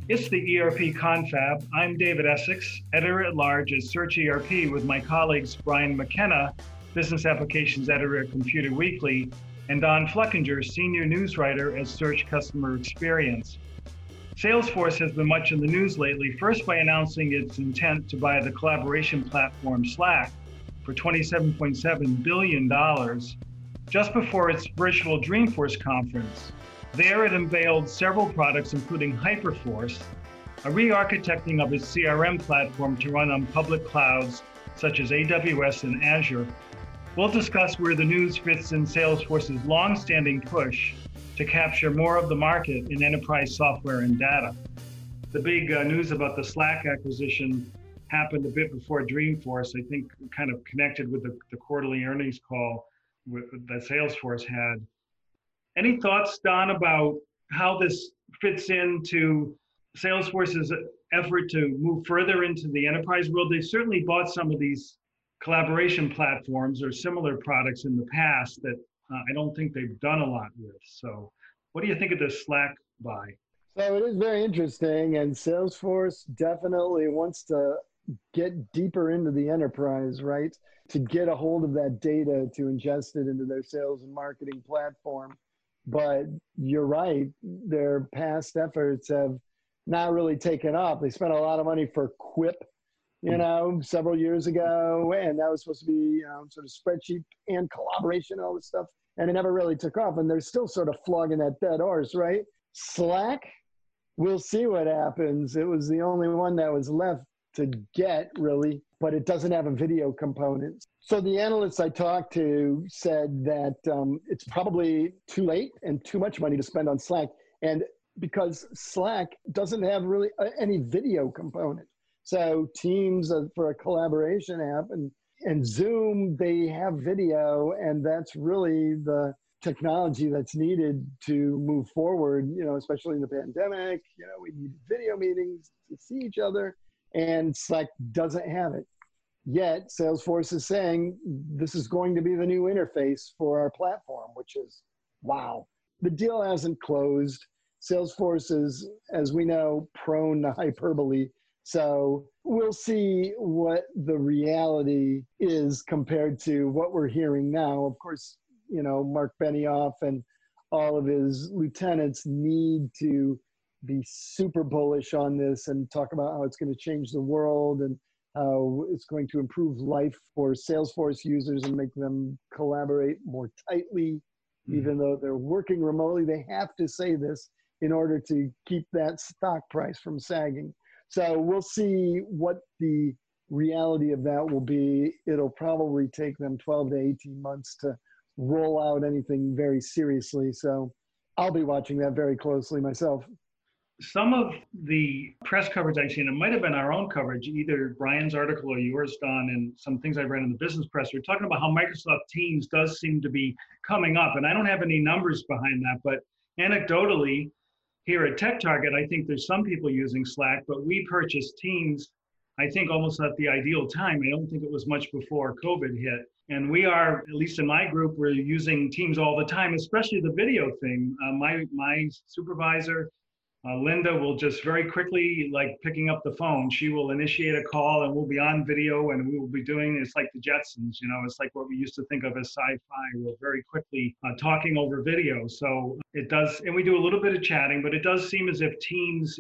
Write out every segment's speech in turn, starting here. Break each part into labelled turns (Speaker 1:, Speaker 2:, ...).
Speaker 1: It's the ERP Confab. I'm David Essex, editor-at-large at Search ERP with my colleagues Brian McKenna, Business Applications Editor at Computer Weekly, and Don Fleckinger, Senior News Writer at Search Customer Experience. Salesforce has been much in the news lately, first by announcing its intent to buy the collaboration platform Slack for $27.7 billion just before its virtual Dreamforce conference. There it unveiled several products, including Hyperforce, a re-architecting of its CRM platform to run on public clouds such as AWS and Azure. We'll discuss where the news fits in Salesforce's long-standing push to capture more of the market in enterprise software and data. The big news about the Slack acquisition happened a bit before Dreamforce, I think kind of connected with the quarterly earnings call that Salesforce had. Any thoughts, Don, about how this fits into Salesforce's effort to move further into the enterprise world? They've certainly bought some of these collaboration platforms or similar products in the past that I don't think they've done a lot with. So what do you think of this Slack buy?
Speaker 2: So it is very interesting, and Salesforce definitely wants to get deeper into the enterprise, right? To get a hold of that data, to ingest it into their sales and marketing platform. But you're right, their past efforts have not really taken off. They spent a lot of money for Quip, several years ago, and that was supposed to be sort of spreadsheet and collaboration, all this stuff, and it never really took off, and they're still sort of flogging that dead horse, right? Slack, we'll see what happens. It was the only one that was left to get, really, but it doesn't have a video component. So the analysts I talked to said that it's probably too late and too much money to spend on Slack. And because Slack doesn't have really any video component. So Teams for a collaboration app and Zoom, they have video, and that's really the technology that's needed to move forward, especially in the pandemic. We need video meetings to see each other, and Slack doesn't have it. Yet Salesforce is saying this is going to be the new interface for our platform, which is, wow. The deal hasn't closed. Salesforce is, as we know, prone to hyperbole. So we'll see what the reality is compared to what we're hearing now. Of course, Mark Benioff and all of his lieutenants need to be super bullish on this and talk about how it's going to change the world and how it's going to improve life for Salesforce users and make them collaborate more tightly. Even though they're working remotely, they have to say this in order to keep that stock price from sagging. So we'll see what the reality of that will be. It'll probably take them 12 to 18 months to roll out anything very seriously. So I'll be watching that very closely myself.
Speaker 1: Some of the press coverage I've seen, it might have been our own coverage, either Brian's article or yours, Don, and some things I've read in the business press, we're talking about how Microsoft Teams does seem to be coming up. And I don't have any numbers behind that, but anecdotally, here at Tech Target, I think there's some people using Slack, but we purchased Teams, I think almost at the ideal time. I don't think it was much before COVID hit. And we are, at least in my group, we're using Teams all the time, especially the video thing. My supervisor, Linda, will just very quickly, like picking up the phone, she will initiate a call and we'll be on video and we will be doing, it's like the Jetsons, it's like what we used to think of as sci-fi. We're very quickly talking over video. So it does, and we do a little bit of chatting, but it does seem as if Teams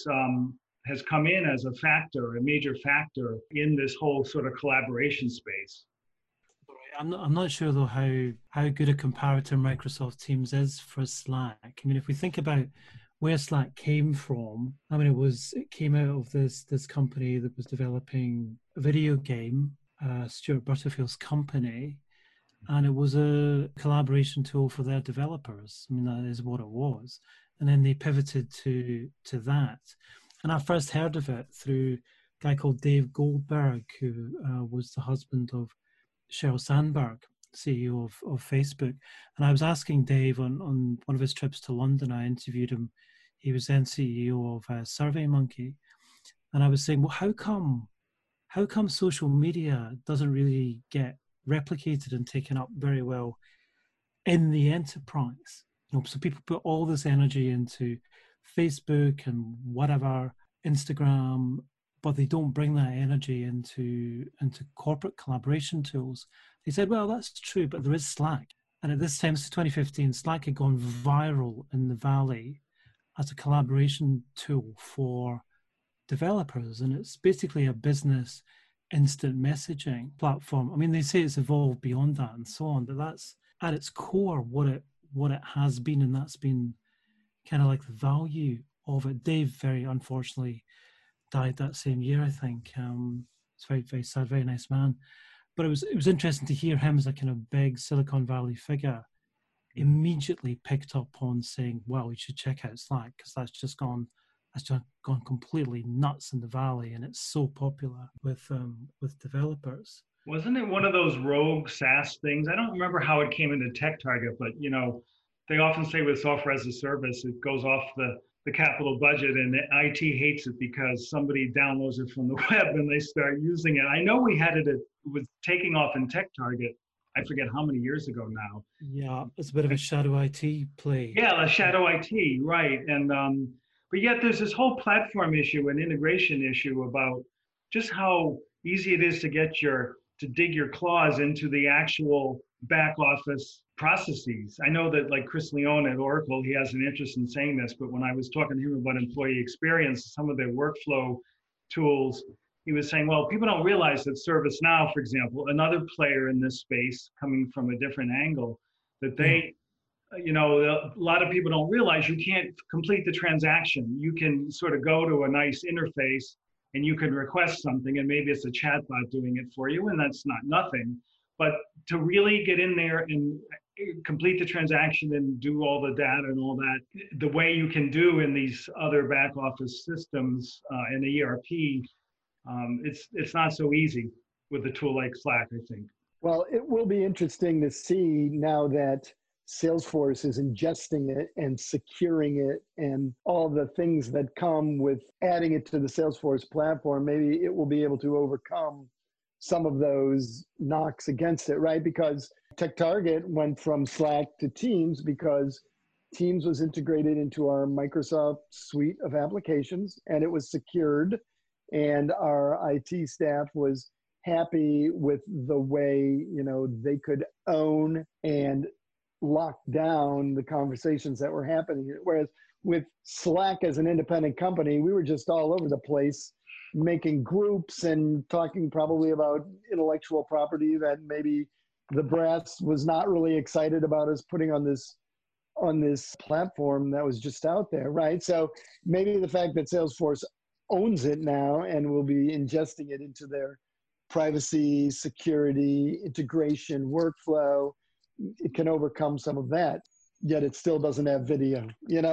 Speaker 1: has come in as a major factor in this whole sort of collaboration space.
Speaker 3: I'm not sure though how good a comparator Microsoft Teams is for Slack. I mean, if we think about where Slack came from, I mean, it came out of this company that was developing a video game, Stuart Butterfield's company, and it was a collaboration tool for their developers. I mean, that is what it was. And then they pivoted to that. And I first heard of it through a guy called Dave Goldberg, who was the husband of Sheryl Sandberg, CEO of Facebook. And I was asking Dave on one of his trips to London, I interviewed him. He was then CEO of SurveyMonkey. And I was saying, well, how come social media doesn't really get replicated and taken up very well in the enterprise? So people put all this energy into Facebook and whatever, Instagram, but they don't bring that energy into corporate collaboration tools. They said, well, that's true, but there is Slack. And at this time, so 2015, Slack had gone viral in the Valley as a collaboration tool for developers. And it's basically a business instant messaging platform. I mean, they say it's evolved beyond that and so on, but that's at its core what it has been, and that's been kind of like the value of it. Dave very unfortunately died that same year, I think. It's very, very sad, very nice man. But it was interesting to hear him as a kind of big Silicon Valley figure immediately picked up on saying, well, we should check out Slack because that's just gone completely nuts in the Valley, and it's so popular with developers.
Speaker 1: Wasn't it one of those rogue SaaS things? I don't remember how it came into TechTarget, but they often say with software as a service, it goes off the capital budget, and IT hates it because somebody downloads it from the web and they start using it. I know we had it was taking off in TechTarget. I forget how many years ago now.
Speaker 3: Yeah, it's a bit of a shadow IT play.
Speaker 1: Yeah, a shadow IT, right. And but yet there's this whole platform issue and integration issue about just how easy it is to dig your claws into the actual back office processes. I know that like Chris Leone at Oracle, he has an interest in saying this, but when I was talking to him about employee experience, some of their workflow tools, he was saying, well, people don't realize that ServiceNow, for example, another player in this space coming from a different angle, that they, a lot of people don't realize you can't complete the transaction. You can sort of go to a nice interface and you can request something, and maybe it's a chatbot doing it for you, and that's not nothing. But to really get in there and complete the transaction and do all the data and all that, the way you can do in these other back office systems in the ERP, it's not so easy with a tool like Slack, I think.
Speaker 2: Well, it will be interesting to see now that Salesforce is ingesting it and securing it and all the things that come with adding it to the Salesforce platform. Maybe it will be able to overcome some of those knocks against it, right? Because TechTarget went from Slack to Teams because Teams was integrated into our Microsoft suite of applications and it was secured, and our IT staff was happy with the way, they could own and lock down the conversations that were happening. Whereas with Slack as an independent company, we were just all over the place making groups and talking probably about intellectual property that maybe the brass was not really excited about us putting on this platform that was just out there, right? So maybe the fact that Salesforce owns it now and will be ingesting it into their privacy, security, integration, workflow, it can overcome some of that, yet it still doesn't have video.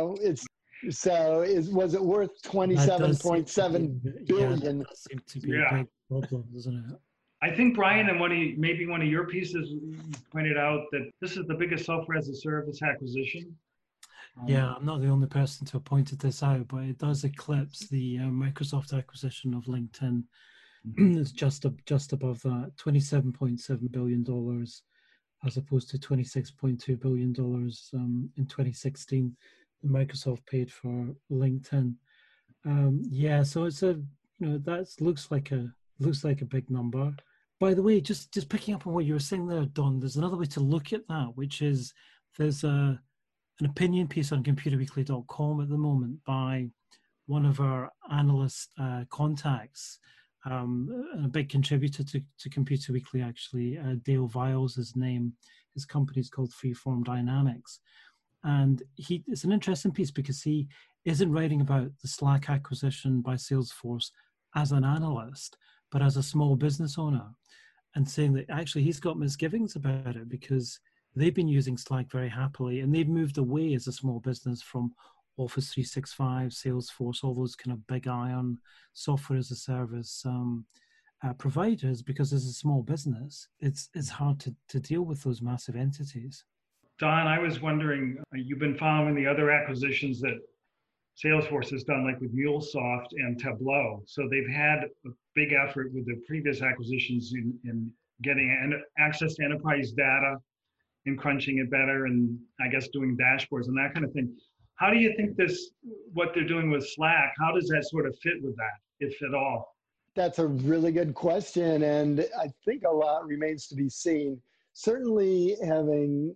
Speaker 2: Was it worth 27.7 billion?
Speaker 3: That seems to be a big problem, doesn't it?
Speaker 1: I think Brian, and maybe one of your pieces pointed out that this is the biggest software as a service acquisition.
Speaker 3: Yeah, I'm not the only person to have pointed this out, but it does eclipse the Microsoft acquisition of LinkedIn. It's just above that, $27.7 billion, as opposed to $26.2 billion in 2016 that Microsoft paid for LinkedIn. So it's that looks like a big number. By the way, just picking up on what you were saying there, Don, there's another way to look at that, which is there's an opinion piece on computerweekly.com at the moment by one of our analyst contacts, a big contributor to Computer Weekly, actually. Dale Viles, his name. His company is called Freeform Dynamics. And it's an interesting piece because he isn't writing about the Slack acquisition by Salesforce as an analyst, but as a small business owner, and saying that actually he's got misgivings about it because they've been using Slack very happily, and they've moved away as a small business from Office 365, Salesforce, all those kind of big iron software as a service providers, because as a small business, it's hard to deal with those massive entities.
Speaker 1: Don, I was wondering, you've been following the other acquisitions that Salesforce has done, like with MuleSoft and Tableau. So they've had a big effort with the previous acquisitions in getting access to enterprise data and crunching it better, and I guess doing dashboards and that kind of thing. How do you think what they're doing with Slack, how does that sort of fit with that, if at all?
Speaker 2: That's a really good question. And I think a lot remains to be seen. Certainly having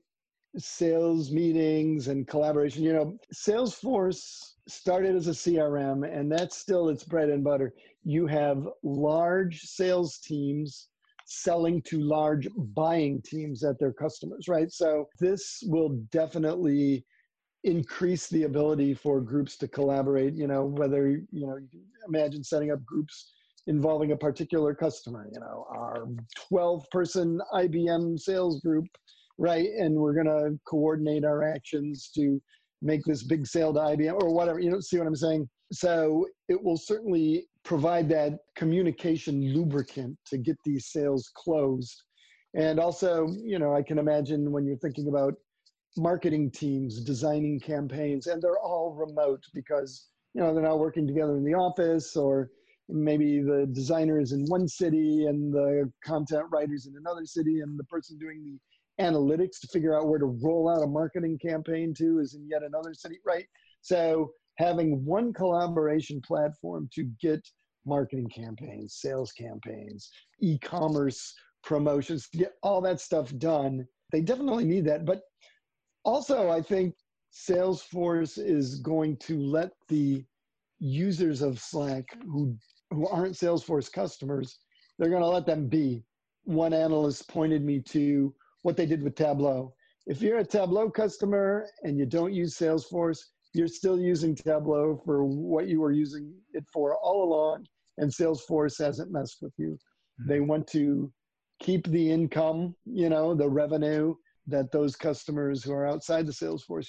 Speaker 2: sales meetings and collaboration, Salesforce started as a CRM, and that's still its bread and butter. You have large sales teams selling to large buying teams at their customers, right? So this will definitely increase the ability for groups to collaborate, whether, you can imagine setting up groups involving a particular customer, our 12-person IBM sales group, right? And we're going to coordinate our actions to make this big sale to IBM or whatever, see what I'm saying? So it will certainly provide that communication lubricant to get these sales closed. And also, I can imagine when you're thinking about marketing teams designing campaigns, and they're all remote because, they're not working together in the office, or maybe the designer is in one city and the content writer's in another city, and the person doing the analytics to figure out where to roll out a marketing campaign to is in yet another city, right? So having one collaboration platform to get marketing campaigns, sales campaigns, e-commerce promotions, to get all that stuff done, they definitely need that. But also, I think Salesforce is going to let the users of Slack who aren't Salesforce customers, they're going to let them be. One analyst pointed me to what they did with Tableau. If you're a Tableau customer and you don't use Salesforce, you're still using Tableau for what you were using it for all along, and Salesforce hasn't messed with you. They want to keep the income, the revenue that those customers who are outside the Salesforce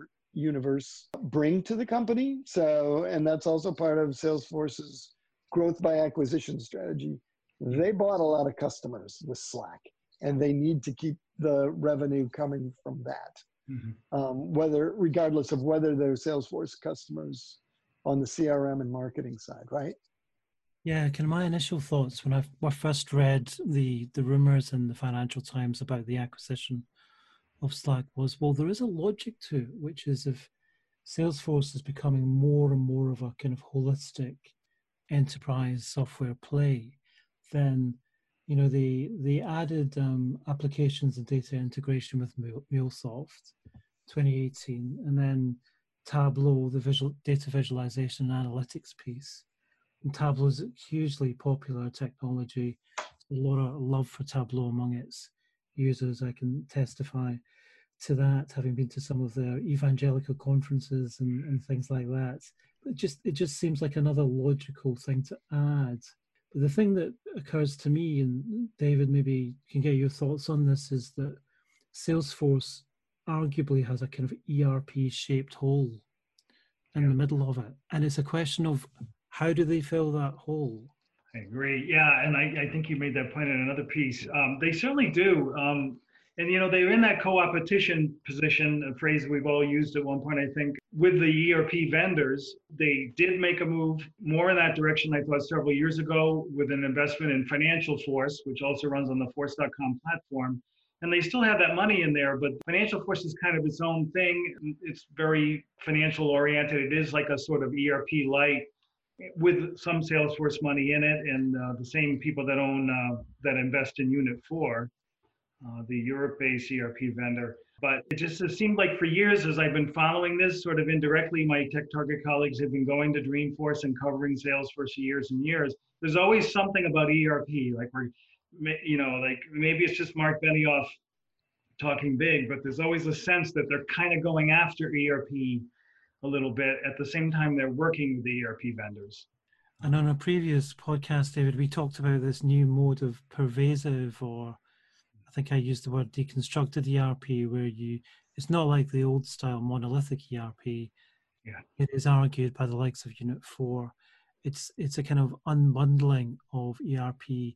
Speaker 2: universe bring to the company. So, and that's also part of Salesforce's growth by acquisition strategy. They bought a lot of customers with Slack, and they need to keep the revenue coming from that. Regardless of whether they're Salesforce customers on the CRM and marketing side, right?
Speaker 3: Yeah, my initial thoughts when I first read the rumors in the Financial Times about the acquisition of Slack was, well, there is a logic to it, which is if Salesforce is becoming more and more of a kind of holistic enterprise software play, then the added applications and data integration with MuleSoft 2018, and then Tableau, the data visualization and analytics piece. And Tableau is a hugely popular technology. A lot of love for Tableau among its users. I can testify to that, having been to some of their evangelical conferences and things like that. It just seems like another logical thing to add. But the thing that occurs to me, and David, maybe can get your thoughts on this, is that Salesforce arguably has a kind of ERP-shaped hole in the middle of it. And it's a question of how do they fill that hole?
Speaker 1: I agree. Yeah, and I think you made that point in another piece. They certainly do. And they're in that co-opetition position, a phrase we've all used at one point, I think, with the ERP vendors. They did make a move more in that direction, I thought, several years ago with an investment in Financial Force, which also runs on the Force.com platform. And they still have that money in there, but Financial Force is kind of its own thing. It's very financial oriented. It is like a sort of ERP light with some Salesforce money in it, and the same people that invest in Unit 4. The Europe-based ERP vendor. But it just seemed like for years, as I've been following this sort of indirectly, my TechTarget colleagues have been going to Dreamforce and covering Salesforce for years and years. There's always something about ERP, like maybe it's just Mark Benioff talking big, but there's always a sense that they're kind of going after ERP a little bit at the same time they're working with the ERP vendors.
Speaker 3: And on a previous podcast, David, we talked about this new mode of pervasive, or I think I used the word deconstructed ERP, where it's not like the old style monolithic ERP.
Speaker 1: Yeah.
Speaker 3: It is argued by the likes of Unit 4. It's a kind of unbundling of ERP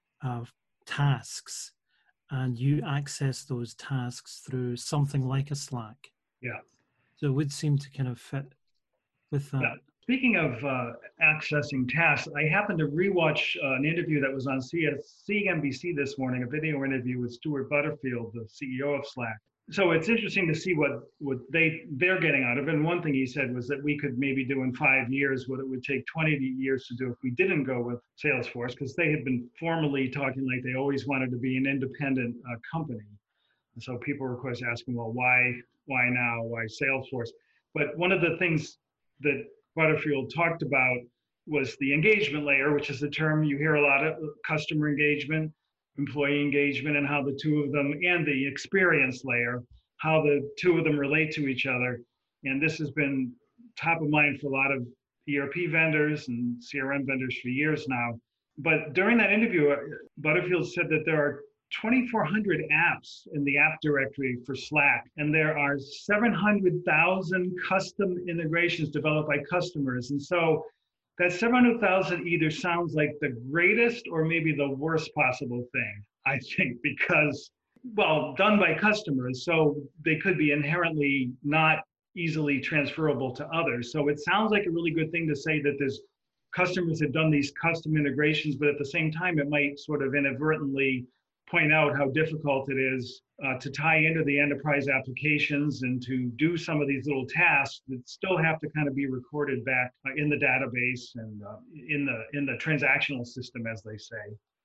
Speaker 3: tasks, and you access those tasks through something like a Slack.
Speaker 1: Yeah.
Speaker 3: So it would seem to kind of fit with that.
Speaker 1: Yeah. Speaking of accessing tasks, I happened to rewatch an interview that was on CNBC this morning, a video interview with Stuart Butterfield, the CEO of Slack. So it's interesting to see what they're getting out of it. And one thing he said was that we could maybe do in 5 years what it would take 20 years to do if we didn't go with Salesforce, because they had been formally talking like they always wanted to be an independent company. And so people were, of course, asking, well, why now? Why Salesforce? But one of the things that Butterfield talked about was the engagement layer, which is the term you hear a lot of: customer engagement, employee engagement, and how the two of them, and the experience layer, how the two of them relate to each other. And this has been top of mind for a lot of ERP vendors and CRM vendors for years now. But during that interview, Butterfield said that there are 2,400 apps in the app directory for Slack, and there are 700,000 custom integrations developed by customers. And so that 700,000 either sounds like the greatest or maybe the worst possible thing, I think, because, well, done by customers, so they could be inherently not easily transferable to others. So it sounds like a really good thing to say that there's customers have done these custom integrations, but at the same time, it might sort of inadvertently point out how difficult it is to tie into the enterprise applications and to do some of these little tasks that still have to kind of be recorded back in the database and in the transactional system, as they say.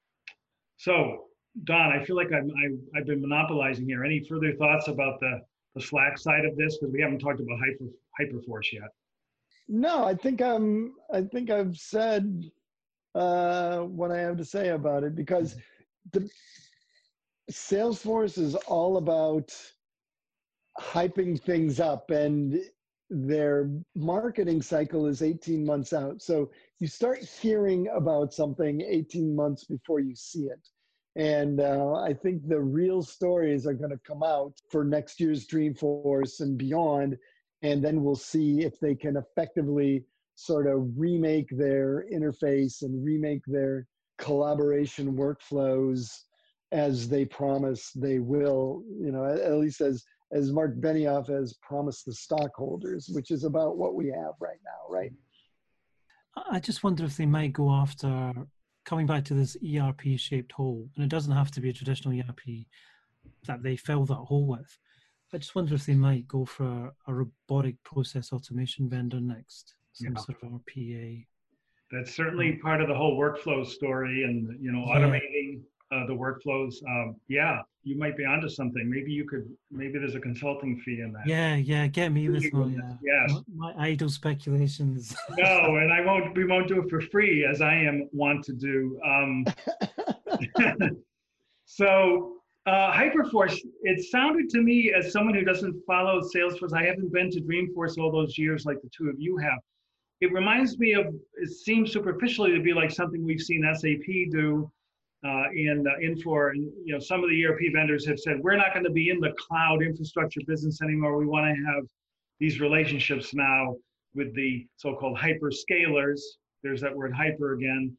Speaker 1: So, Don, I feel like I've been monopolizing here. Any further thoughts about the Slack side of this, because we haven't talked about Hyperforce yet?
Speaker 2: No, I think I've said what I have to say about it, because the Salesforce is all about hyping things up, and their marketing cycle is 18 months out. So you start hearing about something 18 months before you see it. And I think the real stories are going to come out for next year's Dreamforce and beyond. And then we'll see if they can effectively sort of remake their interface and remake their collaboration workflows as they promise they will, at least as Mark Benioff has promised the stockholders, which is about what we have right now, right?
Speaker 3: I just wonder if they might go after coming back to this ERP-shaped hole, and it doesn't have to be a traditional ERP that they fill that hole with. I just wonder if they might go for a robotic process automation vendor next, some sort of RPA. That's
Speaker 1: certainly part of the whole workflow story, and automating the workflows. You might be onto something. Maybe there's a consulting fee in that.
Speaker 3: Yeah, get me with my idle speculations.
Speaker 1: No, and we won't do it for free, as I want to do. So Hyperforce, it sounded to me, as someone who doesn't follow Salesforce, I haven't been to Dreamforce all those years like the two of you have. It reminds me of, it seems superficially to be like something we've seen SAP do and Infor. And some of the ERP vendors have said, we're not going to be in the cloud infrastructure business anymore. We want to have these relationships now with the so-called hyperscalers. There's that word hyper again.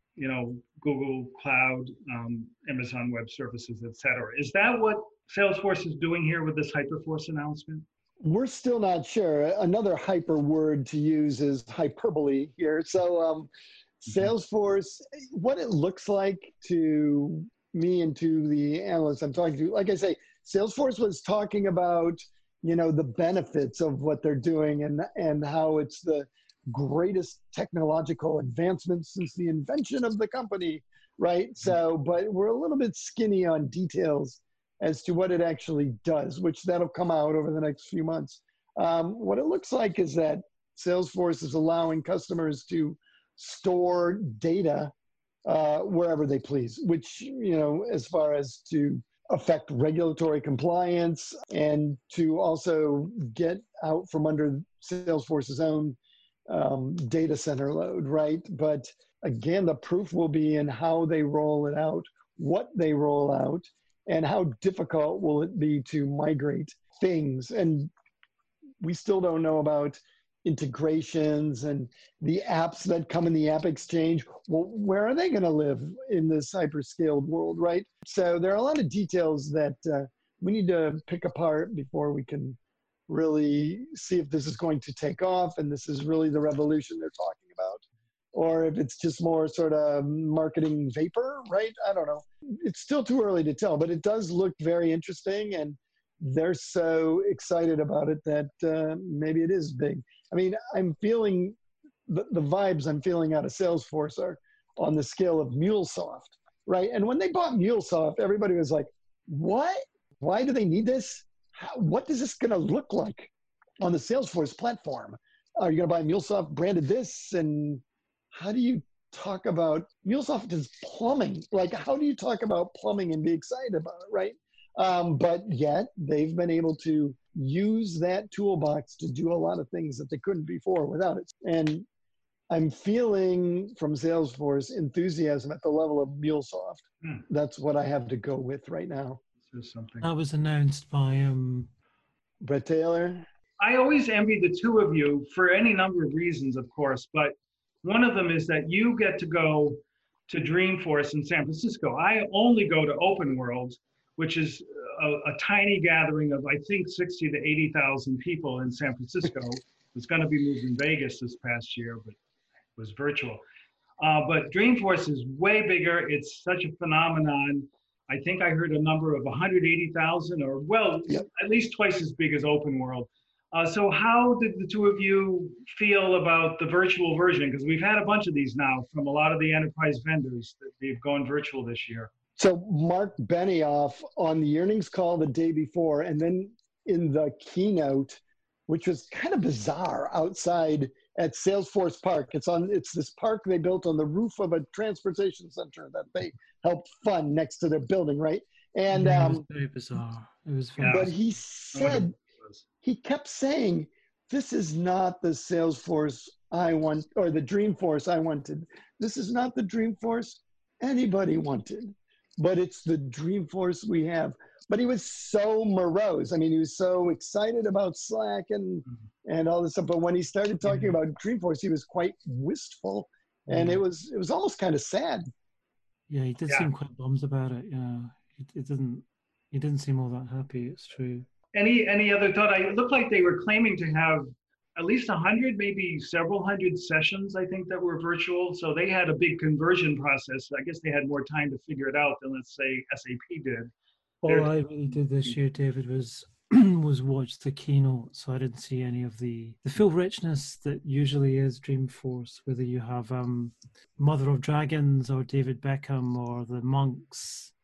Speaker 1: Google Cloud, Amazon Web Services, et cetera. Is that what Salesforce is doing here with this Hyperforce announcement?
Speaker 2: We're still not sure. Another hyper word to use is hyperbole here. So Salesforce, what it looks like to me and to the analysts I'm talking to, like I say, Salesforce was talking about, the benefits of what they're doing and how it's the greatest technological advancement since the invention of the company, right? So, but we're a little bit skinny on details as to what it actually does, which that'll come out over the next few months. What it looks like is that Salesforce is allowing customers to store data wherever they please, which, as far as to affect regulatory compliance and to also get out from under Salesforce's own data center load, right? But again, the proof will be in how they roll it out, what they roll out, and how difficult will it be to migrate things. And we still don't know about integrations and the apps that come in the App Exchange. Well, where are they going to live in this hyperscaled world, right? So there are a lot of details that we need to pick apart before we can really see if this is going to take off and this is really the revolution they're talking about, or if it's just more sort of marketing vapor, right? I don't know. It's still too early to tell, but it does look very interesting. And they're so excited about it that maybe it is big. I mean, I'm feeling the vibes I'm feeling out of Salesforce are on the scale of MuleSoft, right? And when they bought MuleSoft, everybody was like, what? Why do they need this? What is this going to look like on the Salesforce platform? Are you going to buy MuleSoft branded this? And how do you talk about MuleSoft is plumbing? Like, how do you talk about plumbing and be excited about it, right? But yet they've been able to use that toolbox to do a lot of things that they couldn't before without it. And I'm feeling from Salesforce enthusiasm at the level of MuleSoft. That's what I have to go with right now.
Speaker 3: That was announced by
Speaker 2: Brett Taylor.
Speaker 1: I always envy the two of you for any number of reasons, of course, but one of them is that you get to go to Dreamforce in San Francisco. I only go to Open World, which is a tiny gathering of, I think, 60 to 80,000 people in San Francisco. It was going to be moved in Vegas this past year, but it was virtual. But Dreamforce is way bigger. It's such a phenomenon. I think I heard a number of 180,000 or, well,
Speaker 2: Yep.
Speaker 1: At least twice as big as Open World. So how did the two of you feel about the virtual version? Because we've had a bunch of these now from a lot of the enterprise vendors that they've gone virtual this year.
Speaker 2: So Mark Benioff on the earnings call the day before, and then in the keynote, which was kind of bizarre outside at Salesforce Park. It's this park they built on the roof of a transportation center that they helped fund next to their building, right? And
Speaker 3: it was very bizarre. It was very
Speaker 2: but he said, he kept saying, this is not the Salesforce I want, or the Dreamforce I wanted. This is not the Dreamforce anybody wanted, but it's the Dreamforce we have. But he was so morose. I mean, he was so excited about Slack and all this stuff. But when he started talking about Dreamforce, he was quite wistful, and it was almost kind of sad.
Speaker 3: Yeah, he did seem quite bummed about it. Yeah, he didn't seem all that happy. It's true.
Speaker 1: Any other thought? It looked like they were claiming to have at least 100, maybe several hundred sessions, I think, that were virtual. So they had a big conversion process. I guess they had more time to figure it out than, let's say, SAP did.
Speaker 3: All I really did this year, David, was was watch the keynote, so I didn't see any of the full richness that usually is Dreamforce, whether you have Mother of Dragons or David Beckham or the Monks.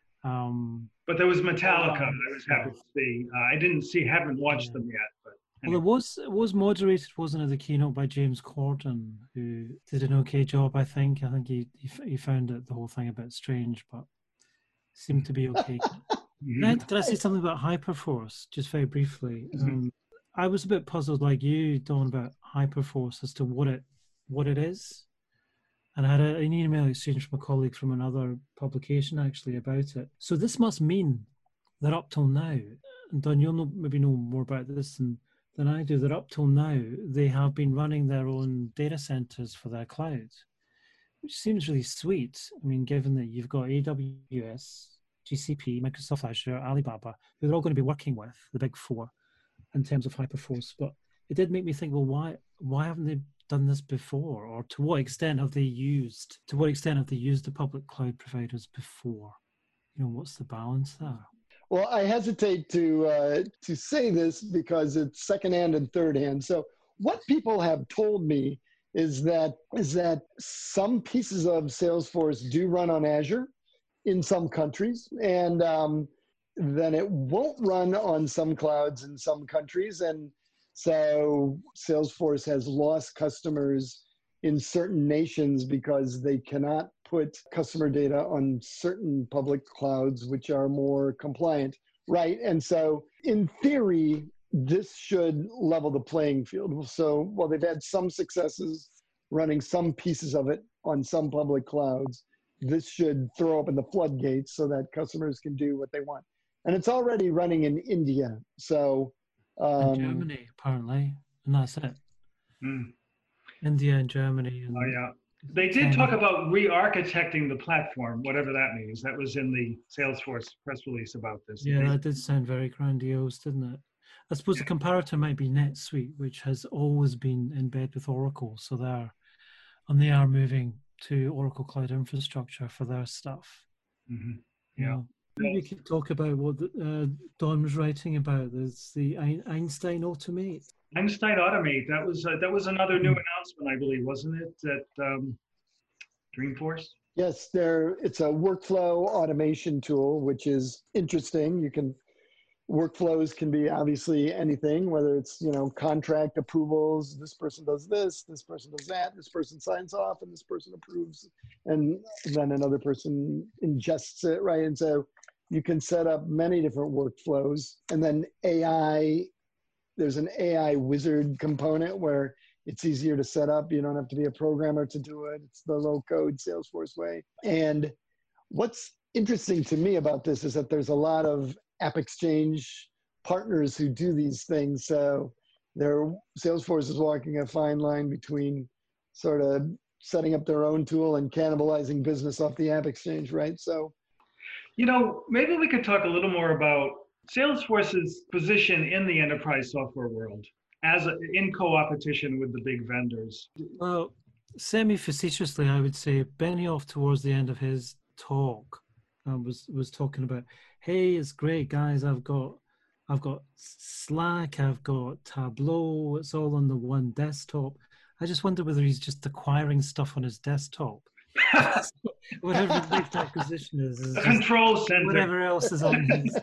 Speaker 1: But there was Metallica that I was happy to see. Haven't watched them yet. But anyway.
Speaker 3: Well, it was moderated, wasn't it, the keynote by James Corden, who did an okay job, I think. I think he found the whole thing a bit strange, but seemed to be okay. Did I say something about Hyperforce, just very briefly? I was a bit puzzled, like you, Don, about Hyperforce as to what it is. And I had an email exchange from a colleague from another publication, actually, about it. So this must mean that up till now, and Don, you'll maybe know more about this than I do, that up till now, they have been running their own data centers for their cloud, which seems really sweet. I mean, given that you've got AWS, GCP, Microsoft Azure, Alibaba, who they're all going to be working with, the big four, in terms of Hyperforce. But it did make me think, well, why haven't they done this before? Or to what extent have they used the public cloud providers before? What's the balance there?
Speaker 2: Well, I hesitate to say this because it's secondhand and third hand. So what people have told me is that some pieces of Salesforce do run on Azure in some countries, and then it won't run on some clouds in some countries. And so Salesforce has lost customers in certain nations because they cannot put customer data on certain public clouds, which are more compliant, right? And so in theory, this should level the playing field. So while they've had some successes running some pieces of it on some public clouds, this should throw open the floodgates so that customers can do what they want. And it's already running in India. So
Speaker 3: in Germany, apparently, and that's it. India and Germany. And
Speaker 1: they did talk about re-architecting the platform, whatever that means. That was in the Salesforce press release about this.
Speaker 3: Yeah, that did sound very grandiose, didn't it? I suppose the comparator might be NetSuite, which has always been in bed with Oracle. So they are moving to Oracle Cloud Infrastructure for their stuff.
Speaker 1: Yeah.
Speaker 3: We could talk about what Don was writing about. There's the Einstein Automate.
Speaker 1: Einstein Automate. That was another new announcement, I believe, wasn't it? At Dreamforce.
Speaker 2: Yes, it's a workflow automation tool, which is interesting. Workflows can be obviously anything, whether it's, contract approvals, this person does this person does that, this person signs off, and this person approves, and then another person ingests it, right? And so you can set up many different workflows. And then there's an AI wizard component where it's easier to set up. You don't have to be a programmer to do it. It's the low code Salesforce way. And what's interesting to me about this is that there's a lot of AppExchange partners who do these things. So Salesforce is walking a fine line between sort of setting up their own tool and cannibalizing business off the AppExchange, right? So,
Speaker 1: maybe we could talk a little more about Salesforce's position in the enterprise software world in co-opetition with the big vendors.
Speaker 3: Well, semi-facetiously, I would say Benioff towards the end of his talk was talking about, hey, it's great, guys. I've got Slack, I've got Tableau. It's all on the one desktop. I just wonder whether he's just acquiring stuff on his desktop. Whatever the next acquisition is
Speaker 1: control center.
Speaker 3: Whatever else is on his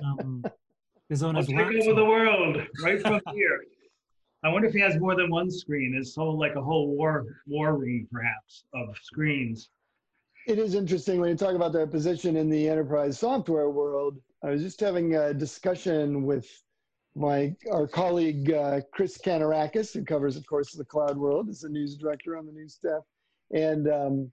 Speaker 3: his laptop.
Speaker 1: Take over the world right from here. I wonder if he has more than one screen. It's like a whole war room, perhaps, of screens.
Speaker 2: It is interesting when you talk about their position in the enterprise software world. I was just having a discussion with our colleague, Chris Kanarakis, who covers, of course, the cloud world, is the news director on the news staff. And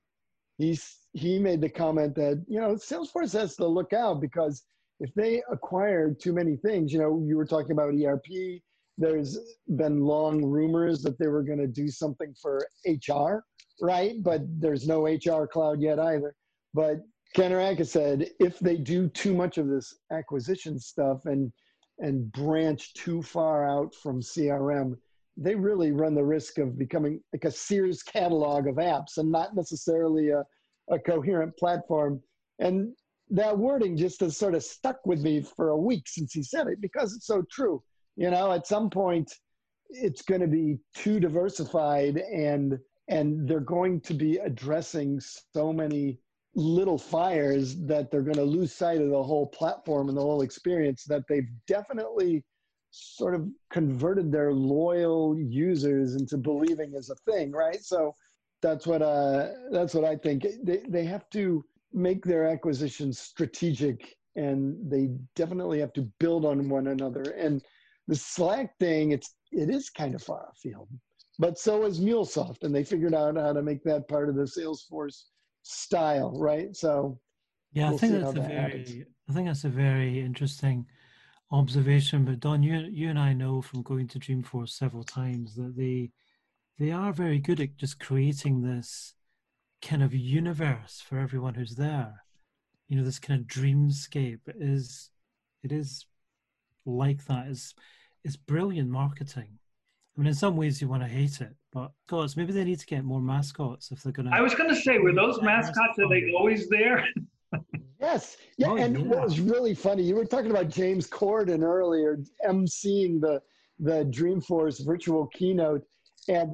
Speaker 2: he made the comment that, Salesforce has to look out, because if they acquire too many things, you were talking about ERP, there's been long rumors that they were going to do something for HR, right? But there's no HR cloud yet either. But Kanarakis said, if they do too much of this acquisition stuff and branch too far out from CRM, they really run the risk of becoming like a Sears catalog of apps and not necessarily a coherent platform. And that wording just has sort of stuck with me for a week since he said it, because it's so true. At some point, it's going to be too diversified, and they're going to be addressing so many little fires that they're going to lose sight of the whole platform and the whole experience that they've definitely sort of converted their loyal users into believing is a thing, right? So that's what I think. They have to make their acquisitions strategic, and they definitely have to build on one another. And the Slack thing, it is kind of far afield, but so is MuleSoft, and they figured out how to make that part of the Salesforce style, right? So
Speaker 3: yeah, I think that's a very interesting observation. But Don, you and I know from going to Dreamforce several times that they are very good at just creating this kind of universe for everyone who's there. This kind of dreamscape it is like that. It's brilliant marketing. I mean, in some ways you want to hate it, but gods, maybe they need to get more mascots if they're going to.
Speaker 1: I was going to say, were those mascots, are they always there?
Speaker 2: Yes. Yeah. What was really funny, you were talking about James Corden earlier, emceeing the Dreamforce virtual keynote. And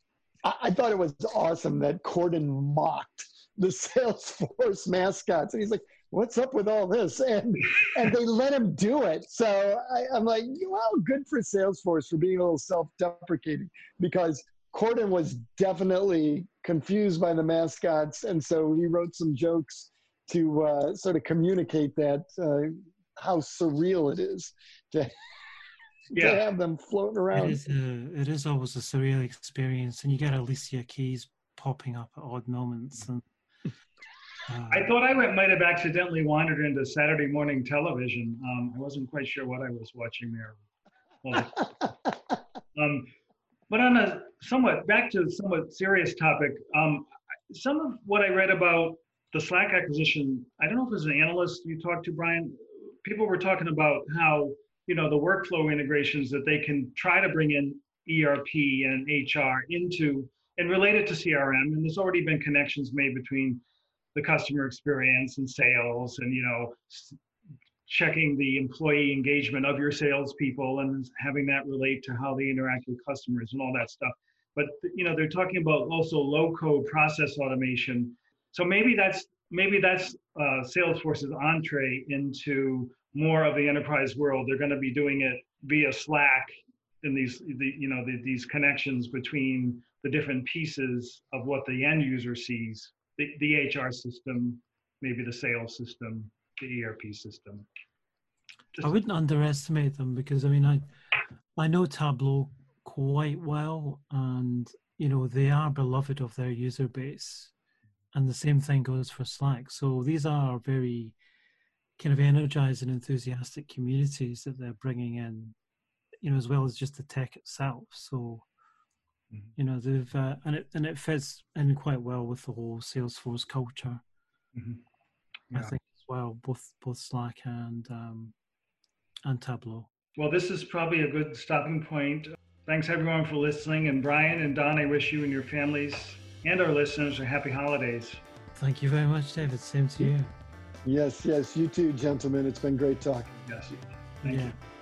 Speaker 2: I thought it was awesome that Corden mocked the Salesforce mascots. And he's like, what's up with all this? And they let him do it. So I'm like, well, good for Salesforce for being a little self-deprecating, because Corden was definitely confused by the mascots. And so he wrote some jokes to sort of communicate that, how surreal it is to have them floating around.
Speaker 3: It is always a surreal experience. And you get Alicia Keys popping up at odd moments. And
Speaker 1: I thought I might have accidentally wandered into Saturday morning television. I wasn't quite sure what I was watching there. But on a back to a somewhat serious topic, some of what I read about the Slack acquisition, I don't know if it was an analyst you talked to, Brian, people were talking about how, the workflow integrations that they can try to bring in ERP and HR into and relate it to CRM. And there's already been connections made between the customer experience and sales and, checking the employee engagement of your salespeople and having that relate to how they interact with customers and all that stuff. But they're talking about also low-code process automation. So maybe that's Salesforce's entree into more of the enterprise world. They're going to be doing it via Slack in these connections between the different pieces of what the end user sees, the HR system, maybe the sales system, the ERP system.
Speaker 3: I wouldn't underestimate them, because I know Tableau quite well, and they are beloved of their user base, and the same thing goes for Slack. So these are very kind of energized and enthusiastic communities that they're bringing in, as well as just the tech itself. So they've and it fits in quite well with the whole Salesforce culture. I think as well, both Slack and Tableau.
Speaker 1: Well, this is probably a good stopping point. Thanks everyone for listening. And Brian and Don, I wish you and your families and our listeners a happy holidays.
Speaker 3: Thank you very much, David. Same to you.
Speaker 2: Yes, you too, gentlemen. It's been great talking.
Speaker 1: Yes. Thank you.